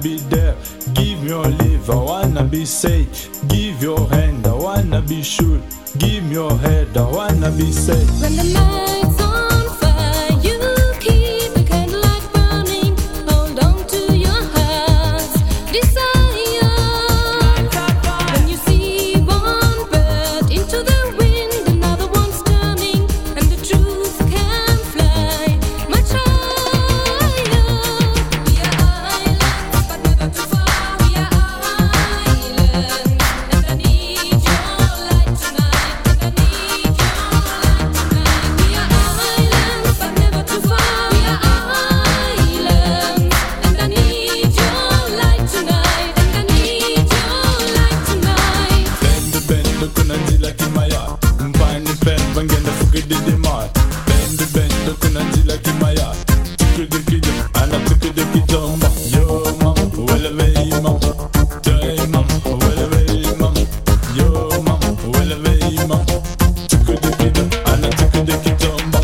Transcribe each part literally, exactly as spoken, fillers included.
be there. Give me your live, I wanna be safe. Give your hand, I wanna be sure. Give me your head, I wanna be safe. When the night's on fire, you keep the candlelight burning. Hold on to your heart's desire. When you see one bird into the wind, another one's turning, and the truth can fly much higher. We are islands, but never too far. We are islands, and I need your light tonight. And I need your light tonight. We are islands, but never too far. We are islands, and I need your light tonight. And I need your light tonight. Bende bende kunanzila kimaya. Mpani pen bangenda fukidi dimai. Bende bende kunanzila kimaya. Tukudi kido, ana tukudi kidoma. Yo mam, wele vei mam. Day mam, wele vei mam. Yo mam, wele vei mam. Tukudi kido, ana tukudi kidoma.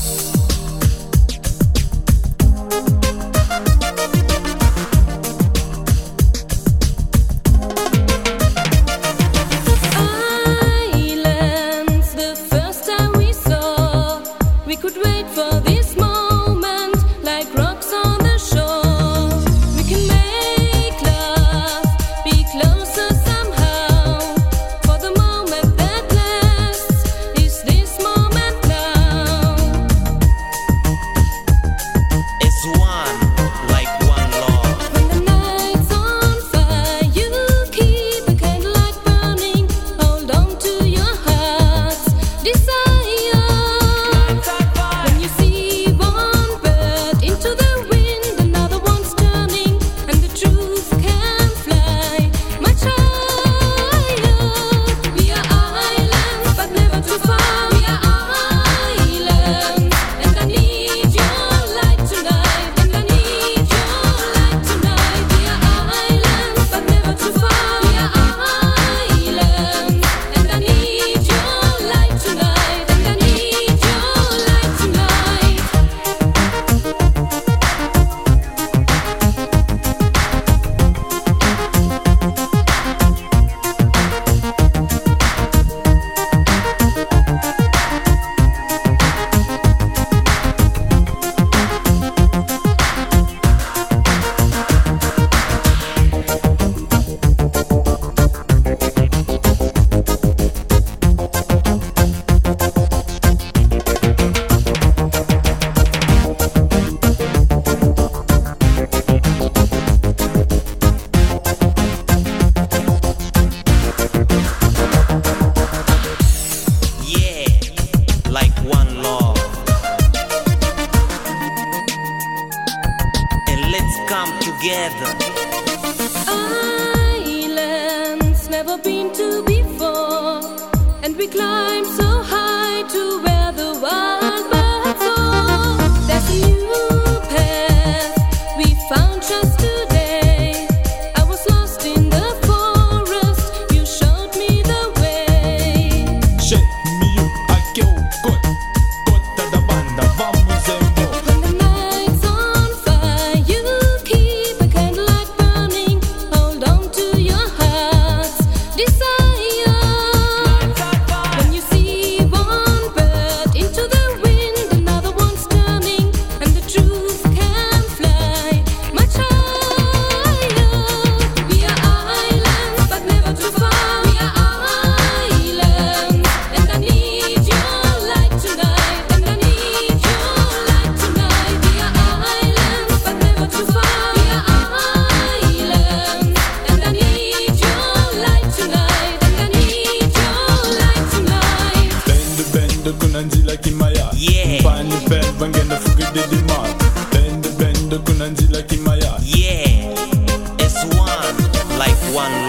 Islands, the first time we saw, we could wait for this moment like rocks on the shore. We can make love, be closer somehow. For the moment that lasts is this moment now. It's one, like one love. When the night's on fire, you keep the candlelight burning. Hold on to your heart's desire. When you see one bird into the wind, another one's turning, and the truth can fly much higher. We are islands, but never too far. We are islands, and I need your light tonight. And I need your light tonight. We are islands, but never too far. We are islands, and I need your light tonight. And I need your light tonight. Yeah, like one love. And let's come together. Islands never been to before, and we climb so high to where the wild birds soar. There's a new path we found just today. I was lost in the forest, you showed me the way. Shake me you, aqui é o Cota, Cota da banda, vamos embora. When the night's on fire, you keep the candlelight burning. Hold on to your heart's desire. When you see one bird into the wind, another one's turning, and the truth can fly much higher. We are islands, but never too far. We are islands, and I need your light tonight. And I need your light tonight. We are islands, but never too far. We are islands, and I need your light tonight. And I need your light tonight. Bende bende kunanzila kimaya. Yeah. Mpani pen bangenda fukidi dimai. Bende bende kunanzila kimaya. Yeah, it's one, like one